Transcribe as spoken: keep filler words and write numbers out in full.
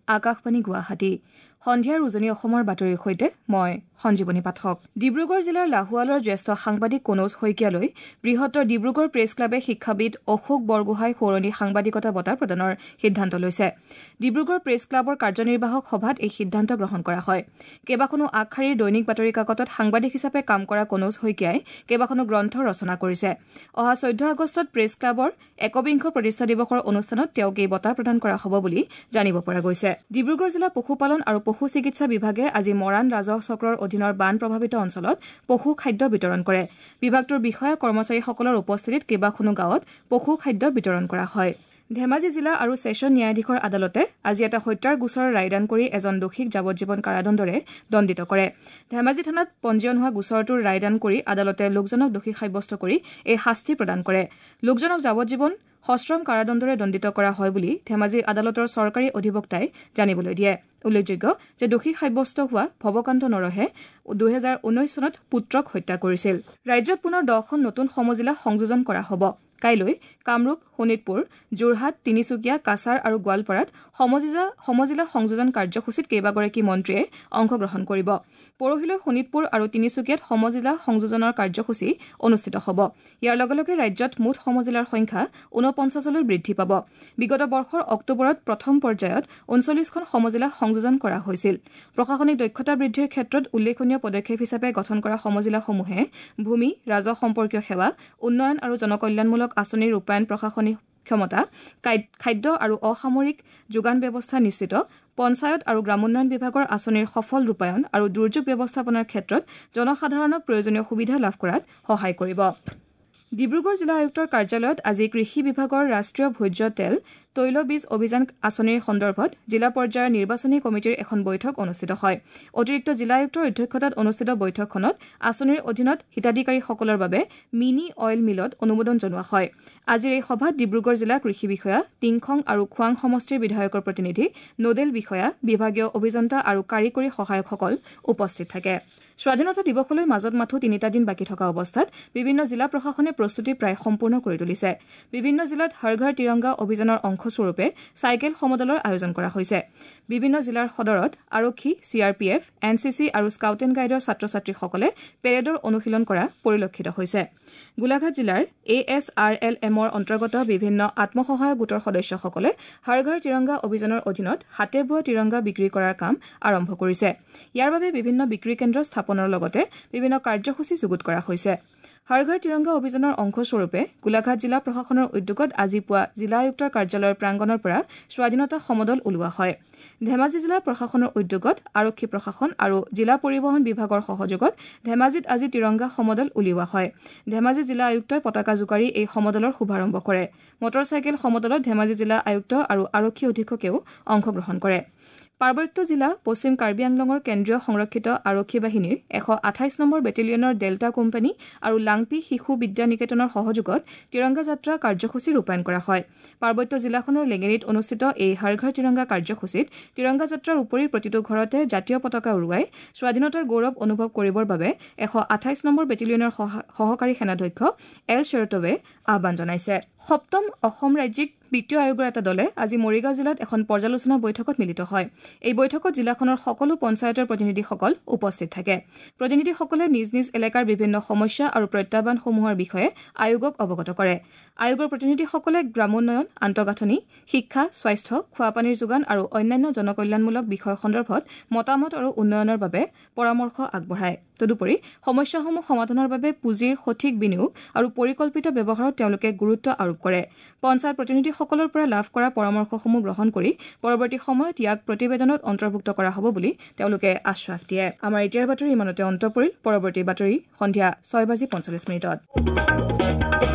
আকাশবাণী গুৱাহাটী সন্ধিয়াৰ উজনি অসমৰ বাতৰিৰ সৈতে মই সঞ্জীৱনী পাঠক ডিব্ৰুগড় জিলাৰ লাহুৱালৰ জ্যেষ্ঠ সাংবাদিক কনৌজ শইকীয়ালৈ বৃহত্তৰ ডিব্ৰুগড় প্ৰেছ ক্লাবে শিক্ষাবিদ অশোক বৰগোহাঁই সৌৰণী সাংবাদিকতা বঁটা প্ৰদানৰ সিদ্ধান্ত লৈছে ডিব্ৰুগড় প্ৰেছ ক্লাবৰ কাৰ্যনিৰ্বাহক সভাত এই সিদ্ধান্ত গ্ৰহণ কৰা হয় কেইবাখনো আগশাৰীৰ দৈনিক বাতৰি কাকতত সাংবাদিক হিচাপে কাম কৰা কনৌজ শইকীয়াই কেইবাখনো গ্ৰন্থ ৰচনা কৰিছে অহা চৈধ্য আগষ্টত প্ৰেছ ক্লাবৰ একবিংশ প্ৰতিষ্ঠা দিৱসৰ অনুষ্ঠানত তেওঁক এই বঁটা প্ৰদান কৰা হ'ব বুলি জানিব পৰা গৈছে ডিব্ৰুগড় জিলা পশুপালন আৰু পশু চিকিৎসা বিভাগে আজি মৰাণ ৰাজহ চক্ৰৰ অধীনৰ বান প্ৰভাৱিত অঞ্চলত পশু খাদ্য বিতৰণ কৰে বিভাগটোৰ বিষয়া কৰ্মচাৰীসকলৰ উপস্থিতিত কেইবাখনো গাঁৱত পশু খাদ্য বিতৰণ কৰা হয় ধেমাজি জিলা আৰু ছেছন ন্যায়াধীশৰ আদালতে আজি এটা হত্যাৰ গোচৰৰ ৰায়দান কৰি এজন দোষীক যাৱজ্জীৱন কাৰাদণ্ডৰে দণ্ডিত কৰে ধেমাজি থানাত পঞ্জীয়ন হোৱা গোচৰটোৰ ৰায়দান কৰি আদালতে লোকজনক দোষী সাব্যস্ত কৰি এই শাস্তি প্ৰদান কৰে লোকজনক যাৱজ্জীৱন সশ্ৰম কাৰাদণ্ডৰে দণ্ডিত কৰা হয় বুলি ধেমাজি আদালতৰ চৰকাৰী অধিবক্তাই জানিবলৈ দিয়ে উল্লেখযোগ্য যে দোষী সাব্যস্ত হোৱা ভৱকান্ত নৰহে দুহেজাৰ ঊনৈশ চনত পুত্ৰক হত্যা কৰিছিল ৰাজ্যত পুনৰ দহখন নতুন সমজিলা সংযোজন কৰা হ'ব কাইলৈ কামৰূপ শোণিতপুৰ যোৰহাট তিনিচুকীয়া কাছাৰ আৰু গোৱালপাৰাত সমজিলা সমজিলা সংযোজন কাৰ্যসূচীত কেইবাগৰাকী মন্ত্ৰীয়ে অংশগ্ৰহণ কৰিব পৰহিলৈ শোণিতপুৰ আৰু তিনিচুকীয়াত সমজিলা সংযোজনৰ কাৰ্যসূচী অনুষ্ঠিত হ'ব ইয়াৰ লগে লগে ৰাজ্যত মুঠ সমজিলাৰ সংখ্যা ঊনপঞ্চাছলৈ বৃদ্ধি পাব বিগত বৰ্ষৰ অক্টোবৰত প্ৰথম পৰ্যায়ত ঊনচল্লিছখন সমজিলা সংযোজন কৰা হৈছিল প্ৰশাসনিক দক্ষতা বৃদ্ধিৰ ক্ষেত্ৰত উল্লেখনীয় পদক্ষেপ হিচাপে গঠন কৰা সমজিলাসমূহে ভূমি ৰাজহ সম্পৰ্কীয় সেৱা উন্নয়ন আৰু জনকল্যাণমূলক আঁচনিৰ ৰূপায়ণ প্ৰশাসনিক ক্ষমতা খাদ্য আৰু অসামৰিক যোগান ব্যৱস্থা নিশ্চিত পঞ্চায়ত আৰু গ্ৰামোন্নয়ন বিভাগৰ আঁচনিৰ সফল ৰূপায়ণ আৰু দুৰ্যোগ ব্যৱস্থাপনাৰ ক্ষেত্ৰত জনসাধাৰণক প্ৰয়োজনীয় সুবিধা লাভ কৰাত সহায় কৰিব ডিব্ৰুগড় জিলা আয়ুক্তৰ কাৰ্যালয়ত আজি কৃষি বিভাগৰ ৰাষ্ট্ৰীয় ভোজ্য তেল তৈলবীজ অভিযান আঁচনিৰ সন্দৰ্ভত জিলা পৰ্যায়ৰ নিৰ্বাচনী কমিটিৰ এখন বৈঠক অনুষ্ঠিত হয় অতিৰিক্ত জিলা আয়ুক্তৰ অধ্যক্ষতাত অনুষ্ঠিত বৈঠকখনত আঁচনিৰ অধীনত হিতাধিকাৰীসকলৰ বাবে মিনি অইল মিলত অনুমোদন জনোৱা হয় আজিৰ এই সভাত ডিব্ৰুগড় জিলা কৃষি বিষয়া টিংখং আৰু খোৱাং সমষ্টিৰ বিধায়কৰ প্ৰতিনিধি নোডেল বিষয়া বিভাগীয় অভিযন্তা আৰু কাৰিকৰী সহায়কসকল উপস্থিত থাকে স্বাধীনতা দিৱসলৈ মাজত মাথো তিনিটা দিন বাকী থকা অৱস্থাত বিভিন্ন জিলা প্ৰশাসনে প্ৰস্তুতি প্ৰায় সম্পূৰ্ণ কৰি তুলিছে বিভিন্ন জিলাত হৰ ঘৰ তিৰংগা অভিযানৰ অংশস্বৰূপে চাইকেল সমদলৰ আয়োজন কৰা হৈছে বিভিন্ন জিলাৰ সদৰত আৰক্ষী C R P F N C C আৰু স্কাউট এণ্ড গাইডৰ ছাত্ৰ ছাত্ৰীসকলে পেৰেডৰ অনুশীলন কৰা পৰিলক্ষিত হৈছে গোলাঘাট জিলাৰ এ এছ আৰ এল এমৰ অন্তৰ্গত বিভিন্ন আত্মসহায়ক গোটৰ সদস্যসকলে হৰ ঘৰ তিৰংগা অভিযানৰ অধীনত হাতে বোৱা তিৰংগা বিক্ৰী কৰাৰ কাম আৰম্ভ কৰিছে ইয়াৰ বাবে বিভিন্ন বিক্ৰী কেন্দ্ৰ স্থাপনৰ লগতে বিভিন্ন কাৰ্যসূচী যুগুত কৰা হৈছে হৰ ঘৰ তিৰংগা অভিযানৰ অংশস্বৰূপে গোলাঘাট জিলা প্ৰশাসনৰ উদ্যোগত আজি পুৱা জিলা আয়ুক্তৰ কাৰ্যালয়ৰ প্ৰাংগণৰ পৰা স্বাধীনতা সমদল ওলোৱা হয় ধেমাজি জিলা প্ৰশাসনৰ উদ্যোগত আৰক্ষী প্ৰশাসন আৰু জিলা পৰিবহণ বিভাগৰ সহযোগত ধেমাজিত আজি তিৰংগা সমদল উলিওৱা হয় ধেমাজি জিলা আয়ুক্তই পতাকা জোকাৰি এই সমদলৰ শুভাৰম্ভ কৰে মটৰচাইকেল সমদলত ধেমাজি জিলা আয়ুক্ত আৰু আৰক্ষী অধীক্ষকেও অংশগ্ৰহণ কৰে পাৰ্বত্য জিলা পশ্চিম কাৰ্বি আংলঙৰ কেন্দ্ৰীয় সংৰক্ষিত আৰক্ষী বাহিনীৰ এশ আঠাইছ নম্বৰ বেটেলিয়নৰ ডেল্টা কোম্পানী আৰু লাংপি শিশু বিদ্যা নিকেতনৰ সহযোগত তিৰংগা যাত্ৰা কাৰ্যসূচী ৰূপায়ণ কৰা হয় পাৰ্বত্য জিলাখনৰ লেঙেৰীত অনুষ্ঠিত এই হৰ ঘৰ তিৰংগা কাৰ্যসূচীত তিৰংগা যাত্ৰাৰ উপৰি প্ৰতিটো ঘৰতে জাতীয় পতাকা উৰুৱাই স্বাধীনতাৰ গৌৰৱ অনুভৱ কৰিবৰ বাবে এশ আঠাইছ নম্বৰ বেটেলিয়নৰ সহকাৰী সেনাধ্যক্ষ এল শ্বেৰটৱে আহ্বান জনাইছে সপ্তম অসম ৰাজ্যিক বিত্তীয় আয়োগৰ এটা দলে আজি মৰিগাঁও জিলাত এখন পৰ্যালোচনা বৈঠকত মিলিত হয় এই বৈঠকত জিলাখনৰ সকলো পঞ্চায়তৰ প্ৰতিনিধিসকল উপস্থিত থাকে প্ৰতিনিধিসকলে নিজ নিজ এলেকাৰ বিভিন্ন সমস্যা আৰু প্ৰত্যাহ্বানসমূহৰ বিষয়ে আয়োগক অৱগত কৰে আয়োগৰ প্ৰতিনিধিসকলে গ্ৰামোন্নয়ন আন্তঃগাঁথনি শিক্ষা স্বাস্থ্য খোৱাপানীৰ যোগান আৰু অন্যান্য জনকল্যাণমূলক বিষয় সন্দৰ্ভত মতামত আৰু উন্নয়নৰ বাবে পৰামৰ্শ আগবঢ়ায় তদুপৰি সমস্যাসমূহ সমাধানৰ বাবে পুঁজিৰ সঠিক বিনিয়োগ আৰু পৰিকল্পিত ব্যৱহাৰত তেওঁলোকে গুৰুত্ব আৰোপ কৰে পঞ্চায়ত প্ৰতিনিধিসকলৰ পৰা লাভ কৰা পৰামৰ্শসমূহ গ্ৰহণ কৰি পৰৱৰ্তী সময়ত ইয়াক প্ৰতিবেদনত অন্তৰ্ভুক্ত কৰা হ'ব বুলি তেওঁলোকে আশ্বাস দিয়ে আমাৰ এতিয়াৰ বাতৰি ইমানতে অন্ত পৰিল পৰৱৰ্তী বাতৰি সন্ধিয়া ছয় বাজি পঞ্চল্লিছ মিনিটত